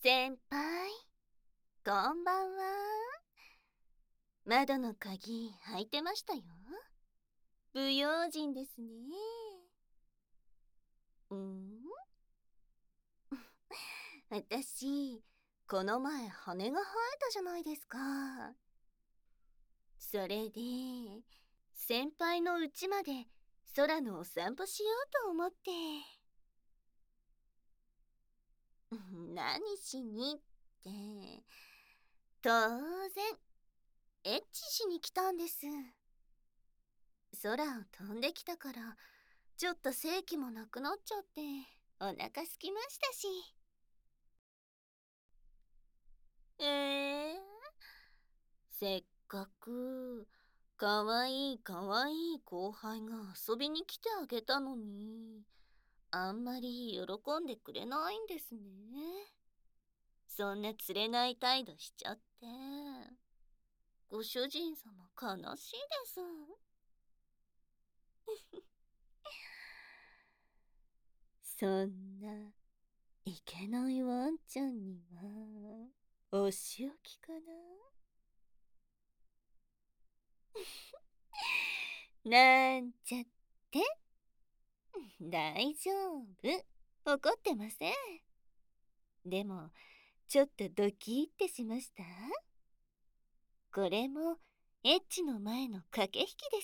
先輩、こんばんは。窓の鍵開いてましたよ。不用心ですね。うん？私、この前羽が生えたじゃないですか。それで、先輩の家まで空のお散歩しようと思って。何しにって、当然、エッチしに来たんです。空を飛んできたから、ちょっと正気もなくなっちゃって、お腹空きましたし。せっかくかわいいかわいい後輩が遊びに来てあげたのに、あんまり喜んでくれないんですね。そんな釣れない態度しちゃって、ご主人様悲しいです。そんないけないワンちゃんにはお仕置きかな。なんちゃって。大丈夫、怒ってません。でもちょっとドキッてしました。これもエッチの前の駆け引きです。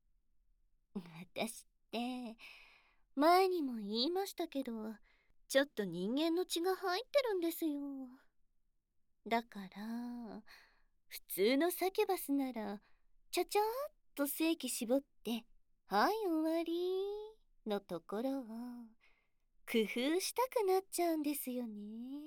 私って前にも言いましたけど、ちょっと人間の血が入ってるんですよ。だから普通のサキュバスならちゃちゃーっと正規絞ってはい終わりのところを工夫したくなっちゃうんですよね。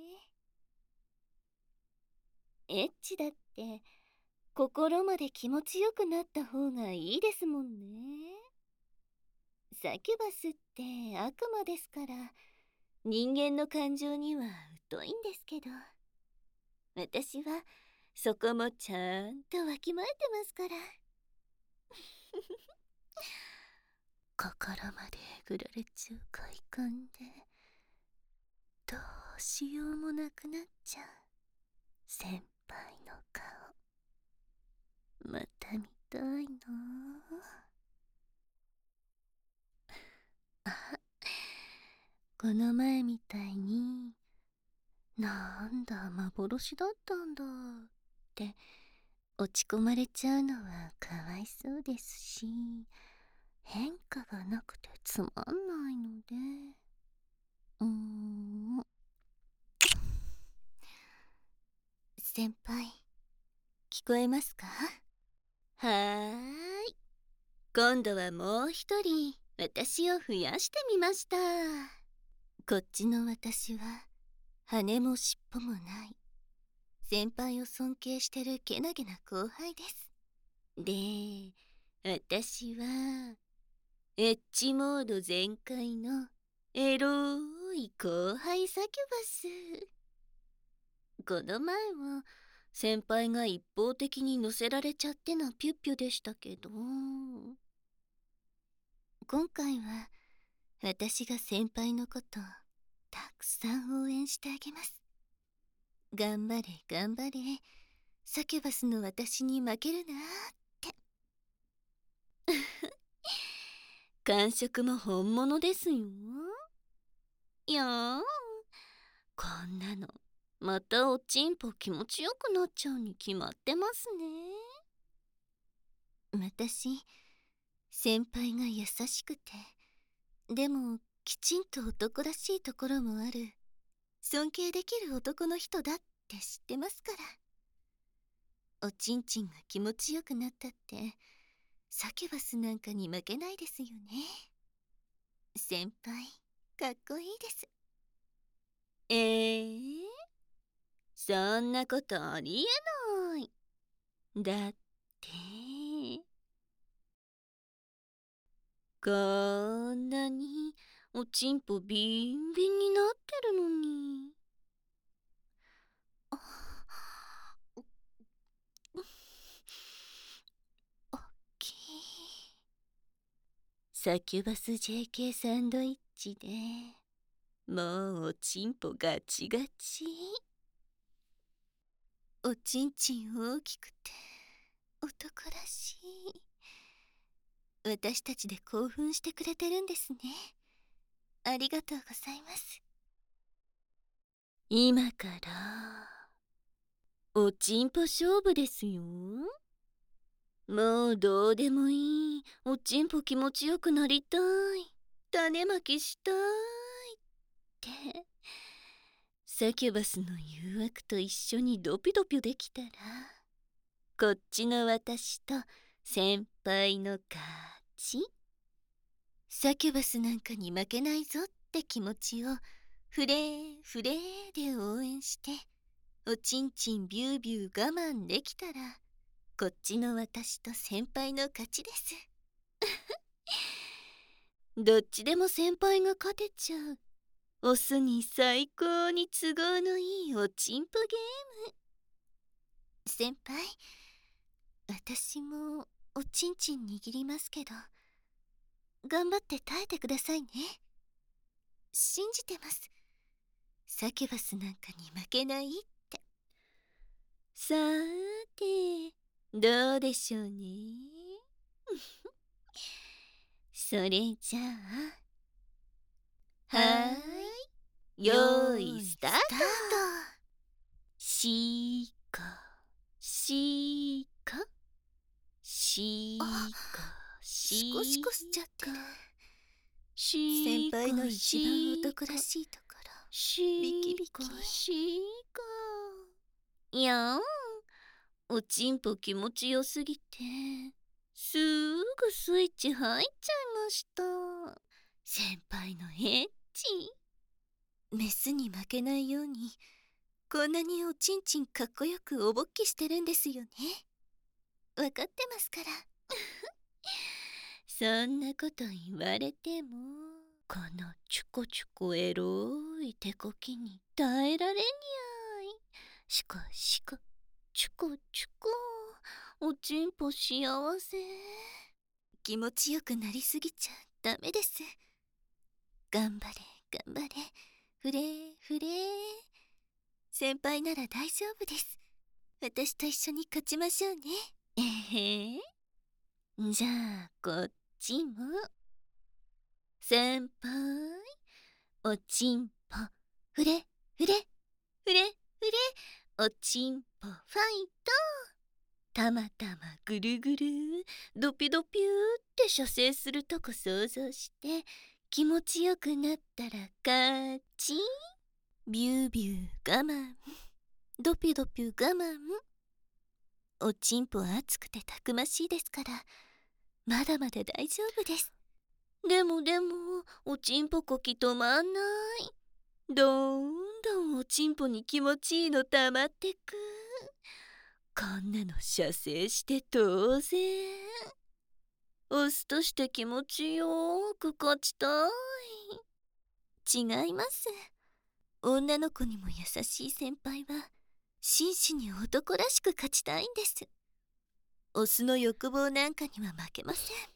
エッチだって心まで気持ちよくなった方がいいですもんね。サキュバスって悪魔ですから、人間の感情には疎いんですけど、私はそこもちゃんとわきまえてますから。心までえぐられちゃう快感で、どうしようもなくなっちゃう先輩の顔、また見たいなあ。この前みたいに、なんだ幻だったんだって落ち込まれちゃうのはかわいそうですし、変化がなくてつまんないので、先輩、聞こえますか？はーい。今度はもう一人私を増やしてみました。こっちの私は羽も尻尾もない先輩を尊敬してるけなげな後輩です。で、私はエッチモード全開のエロい後輩サキュバス。この前は先輩が一方的に乗せられちゃってのピュッピュでしたけど、今回は私が先輩のことたくさん応援してあげます。頑張れ頑張れ、サキュバスの私に負けるなーって。感触も本物ですよ。いやー、こんなのまたおちんぽ気持ちよくなっちゃうに決まってますね。私、先輩が優しくて、でもきちんと男らしいところもある尊敬できる男の人だって知ってますから。おちんちんが気持ちよくなったってサキュバスなんかに負けないですよね。先輩かっこいいです。そんなことありえない。だってこんなにおちんぽビンビンになってるのに。おっきいサキュバス JK サンドイッチでもうおちんぽガチガチ。 おちんちん大きくて男らしい。私たちで興奮してくれてるんですね。ありがとうございます。今からおちんぽ勝負ですよ。もうどうでもいい。おちんぽ気持ちよくなりたい。種まきしたいってサキュバスの誘惑と一緒にドピドピできたら、こっちの私と先輩の勝ち。サキュバスなんかに負けないぞって気持ちをフレーフレーで応援して、おちんちんビュービュー我慢できたら、こっちの私と先輩の勝ちです。どっちでも先輩が勝てちゃう。オスに最高に都合のいいおちんぽゲーム。先輩、私もおちんちん握りますけど、頑張って耐えてくださいね。信じてます。サキュバスなんかに負けないって。さーて、どうでしょうね。それじゃあ、はーい、よーいスタート。しーかしーかしーかしーか、シコシコしちゃってる。先輩の一番男らしいところ、ビキビキシーか。いやん、おちんぽ気持ちよすぎてすぐスイッチ入っちゃいました。先輩のエッチ。メスに負けないようにこんなにおちんちんかっこよくおぼっきしてるんですよね。わかってますから。そんなこと言われても、このチュコチュコエロい手こきに耐えられにゃい。シコシコチュコチュコ、おちんぽ幸せ。気持ちよくなりすぎちゃダメです。頑張れ頑張れ、フレーフレー。先輩なら大丈夫です。私と一緒に勝ちましょうね。じゃあこっちも。先輩、おちんぽフレフレフレフレ、おちんぽファイト。たまたまぐるぐるドピドピューって射精するとこ想像して気持ちよくなったら勝ち。ビュービュー我慢、ドピドピュ我慢。おちんぽ熱くてたくましいですから、まだまだ大丈夫です。でもおちんぽこき止まんない。どんどんおちんぽに気持ちいいのたまってく。こんなの射精して当然。オスとして気持ちよく勝ちたい。違います。女の子にも優しい先輩は真摯に男らしく勝ちたいんです。オスの欲望なんかには負けません。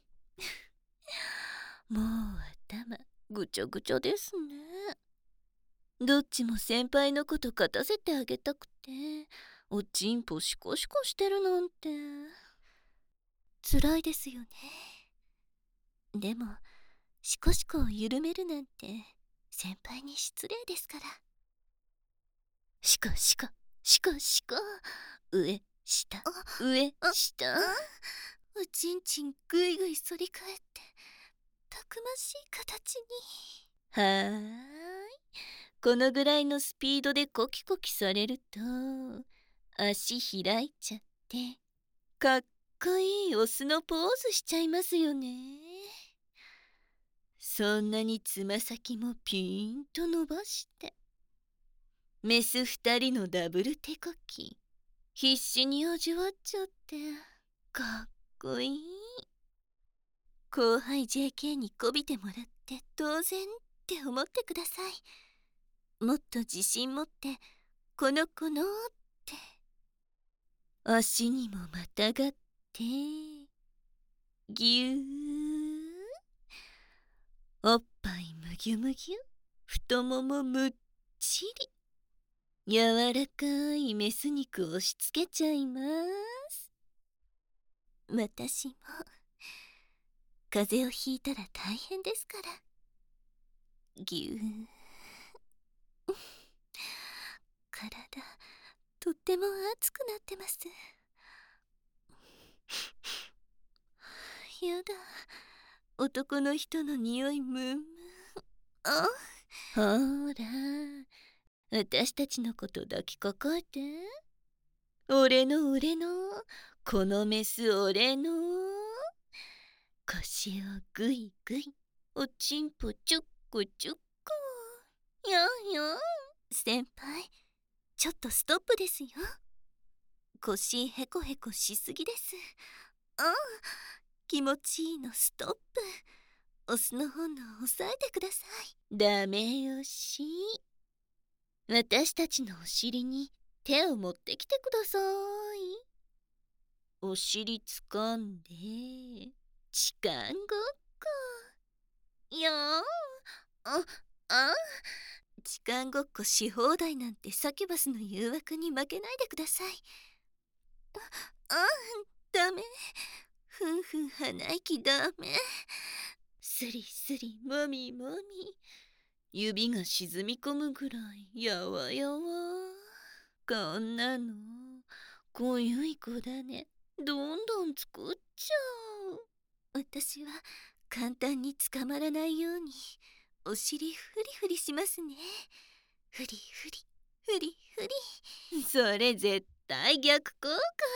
もう頭ぐちょぐちょですね。どっちも先輩のこと勝たせてあげたくておちんぽシコシコしてるなんて辛いですよね。でもシコシコを緩めるなんて先輩に失礼ですから。シコシコシコシコ、上下上下。おちんちんぐいぐい反り返ってたくましい形に。はーい、このぐらいのスピードでコキコキされると足開いちゃってかっこいいオスのポーズしちゃいますよね。そんなにつま先もピーンと伸ばしてメス2人のダブル手こき必死に味わっちゃってかっこいい。後輩 JK にこびてもらって当然って思ってください。もっと自信持ってこの子のって足にもまたがってぎゅー、おっぱいむぎゅむぎゅ、太ももむっちり、 柔らかいメス肉を押し付けちゃいます。私も風邪をひいたら大変ですから。ぎゅー。体とっても熱くなってます。やだ、男の人の匂いムンムン。あ、ほら、私たちのこと抱きかかえて。俺のこのメス俺の。腰をグイグイ、おちんぽちょっこちょっこ。やんやん。先輩、ちょっとストップですよ。腰ヘコヘコしすぎです。あ、気持ちいいのストップ。オスの本能を抑えてください。ダメよし。私たちのお尻に手を持ってきてください。お尻つかんで痴漢ごっこ。いやー、あ、痴漢ごっこし放題なんてサキュバスの誘惑に負けないでください。ダメ。ふんふん鼻息ダメ。スリスリもみもみ。指が沈み込むぐらいやわやわ。こんなの濃ゆい子だね。どんどん作っちゃう。私は簡単に捕まらないようにお尻フリフリしますね。フリフリフリフリ。それ絶対逆効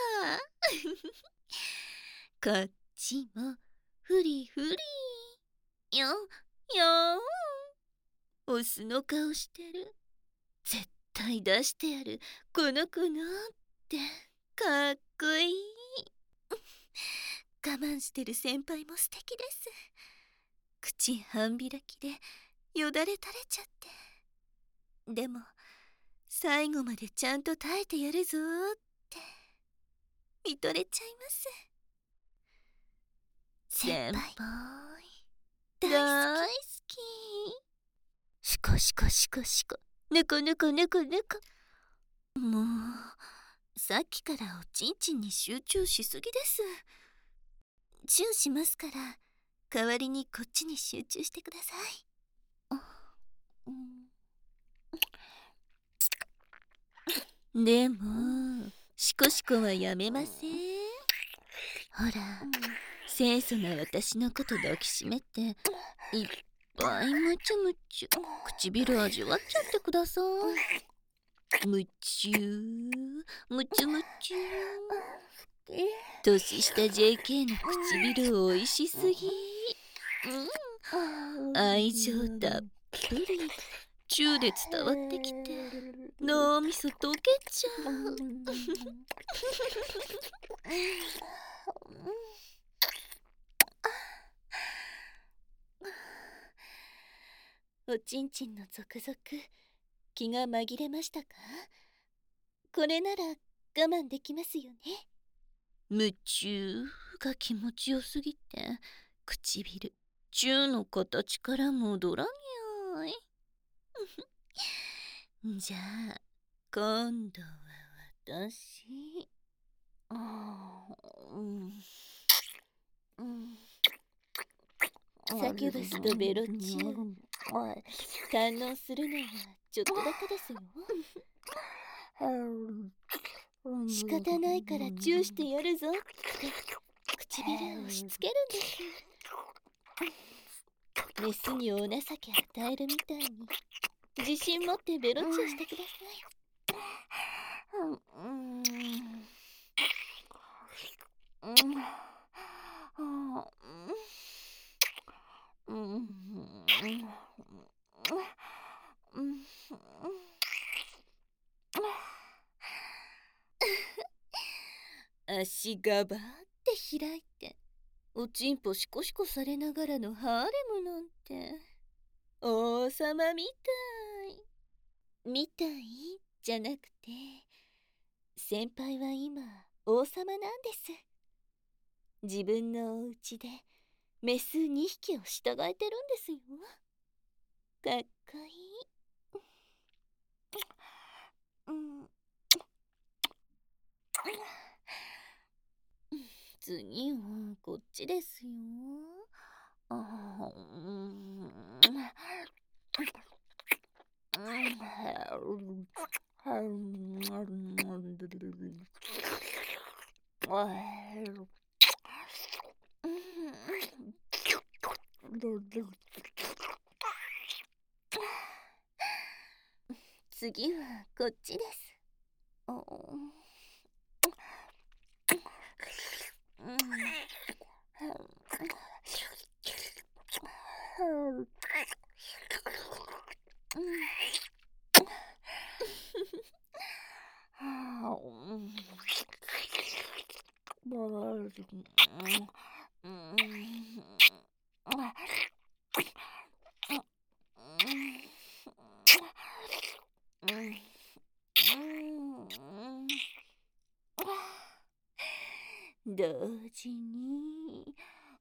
果。こっちもフリフリ。よんよん。オスの顔してる。絶対出してやる。この子のってかっこいい。我慢してる先輩も素敵です。口半開きでよだれ垂れちゃって。でも最後までちゃんと耐えてやるぞーって見とれちゃいます。先輩大好き。シコシコシコシコ、ぬこぬこぬこぬこ。もうさっきからおちんちんに集中しすぎです。チューしますから代わりにこっちに集中してください。でもシコシコはやめません。ほら、清楚な私のこと抱きしめていっぱいムチュムチュ唇味わっちゃってください。ムチュームチュムチュー。年下 JK の唇おいしすぎ。愛情たっぷりチューで伝わってきて脳みそ溶けちゃう。おちんちんのゾクゾク気が紛れましたか？これなら我慢できますよね。夢中が気持ちよすぎて唇チューの形から戻らにゃい。じゃあ今度は私。サキュバスとベロチュー堪能するのはちょっとだけですよ。仕方ないからチューしてやるぞって唇を押し付けるんです。メスにお情け与えるみたいに自信持ってベロチューしてください。足がばーって開いておちんぽシコシコされながらのハーレムなんて王様みたいじゃなくて先輩は今王様なんです。自分のお家でメス2匹を従えてるんですよ。かっこいい。 次はこっちですよ。次はこっちです。同時に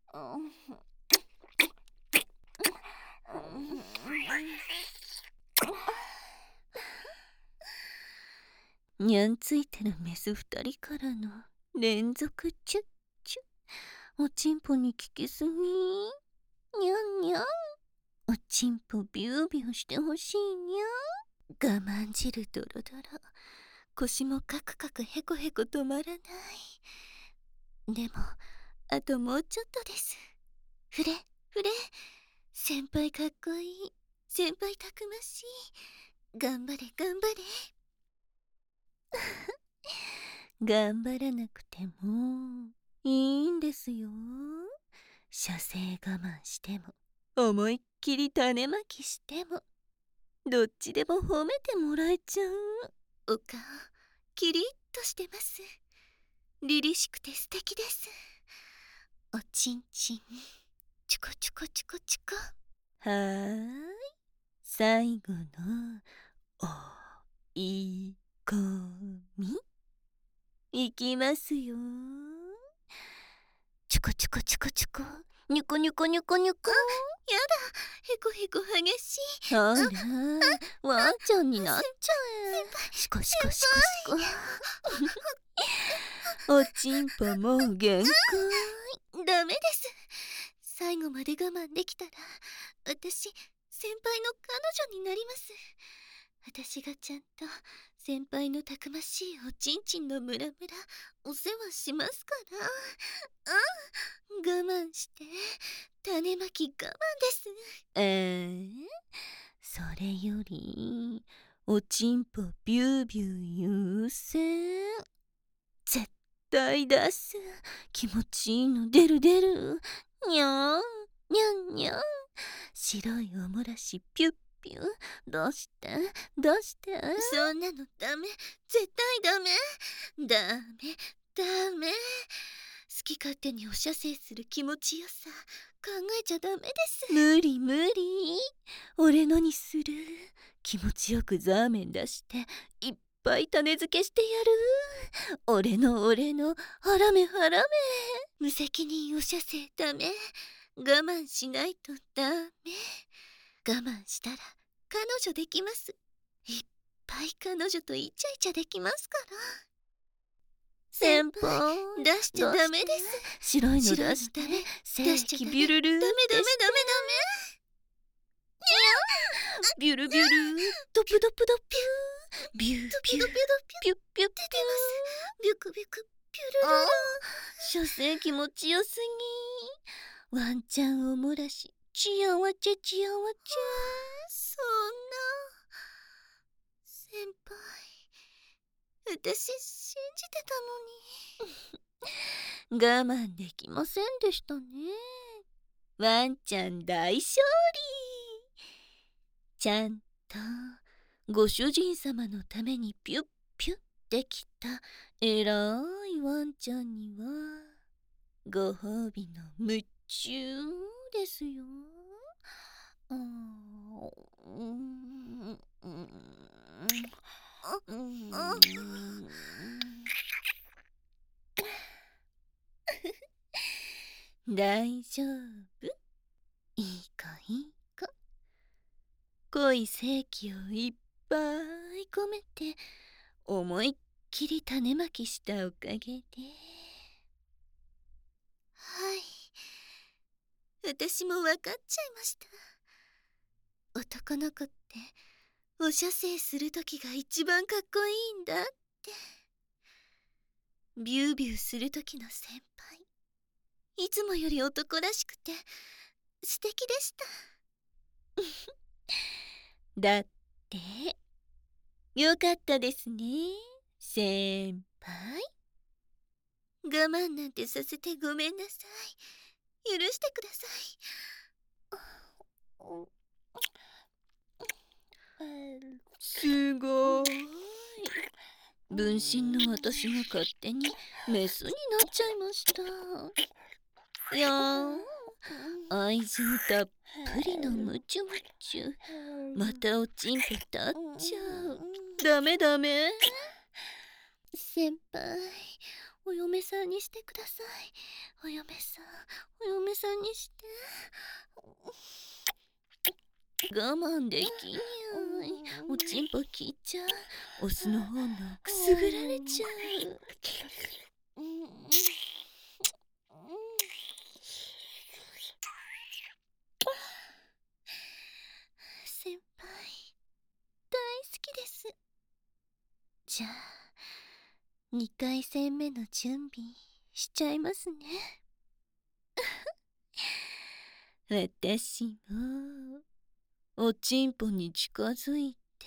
にゃんついてるメス2人からの連続チュッチュ。おちんぽに効きすぎ。にゃんにゃん。おちんぽビュービューしてほしいにゃん。我慢汁ドロドロ。腰もカクカクヘコヘコ止まらない。でもあともうちょっとです。ふれふれ。先輩かっこいい。先輩たくましい。頑張れ頑張れ。頑張らなくてもいいんですよ。射精我慢しても思いっきり種まきしてもどっちでも褒めてもらえちゃう。お顔キリッとしてます。凛々しくて素敵です。おちんちんチュコチュコチュコチュコ。はーい、最後のおいこみいきますよ。チュコチュコチュコチュコ。ニュコニュコニュコニュコ。やだ、ヘコヘコ激しい。あら、ワンちゃんになっちゃえ。シコシコシコシコ。おちんぽもう限界。ダメです。最後まで我慢できたら私先輩の彼女になります。私がちゃんと先輩のたくましいおちんちんのムラムラお世話しますから。我慢して種まき我慢です。それよりおちんぽビュービュー優先。絶対出す。気持ちいいの出る出る。にゃんにゃんにゃん。白いおもらしピュッピュ。どうしてどうして。そんなのダメ。絶対ダメ。ダメダメ。好き勝手にお射精する気持ちよさ考えちゃダメです。無理無理。俺のにする。気持ちよくザーメン出していっぱい種付けしてやる。俺のハラメハラメ。無責任お射精ダメ。我慢しないとダメ。我慢したら彼女できます。いっぱい彼女とイチャイチャできますから。先輩出しちゃダメです。白いの出して出しちゃビュルル。ダメダメダメダメ。ビュルビュルドプドプドピュービュービューピュッピュッピュッ。出てます。ビュクビュクピュルルル。射精気持ちよすぎ。ワンちゃんおもらしチヤワチャチヤワチャ。そんな先輩私信じてたのに。我慢できませんでしたね。ワンちゃん大勝利。ちゃんとご主人様のためにピュッピュッできた偉いワンちゃんにはご褒美の夢中ですよ。大丈夫。いい子いい子。濃い精気をいっぱい込めて思いっきり種まきしたおかげで私も分かっちゃいました。男の子ってお射精する時が一番かっこいいんだって。ビュービューする時の先輩、いつもより男らしくて素敵でした。だってよかったですね、先輩。我慢なんてさせてごめんなさい。許してください。すごーい。分身の私が勝手にメスになっちゃいました。いやー、愛情たっぷりのムチュムチュ。またおちんぽ立っちゃう。ダメダメ。先輩、お嫁さんにしてください。お嫁さんにして。我慢できにゃい。おちんぽ切っちゃう。オスの方のくすぐられちゃう。先輩、大好きです。じゃあ2回戦目の準備しちゃいますね。私もおちんぽに近づいて。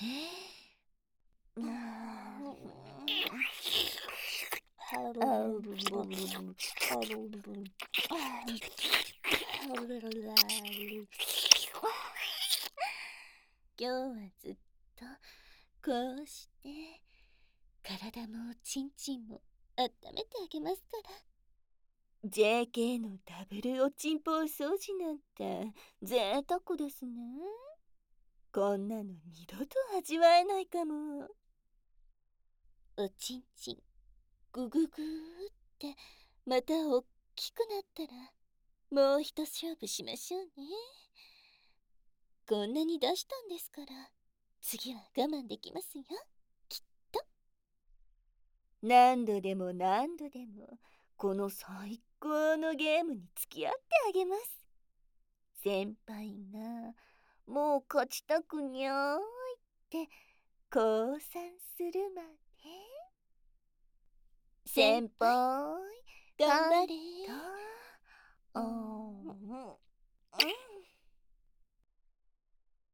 今日はずっとこうして体もおちんちんも温めてあげますから。JK のダブルおちんぽお掃除なんて贅沢ですね。こんなの二度と味わえないかも。おちんちんグググーってまたおっきくなったらもう一勝負しましょうね。こんなに出したんですから次は我慢できますよ、きっと。何度でも何度でもこの最高のゲームに付き合ってあげます。先輩がもう勝ちたくにゃーいって降参するまで。先輩頑張れ。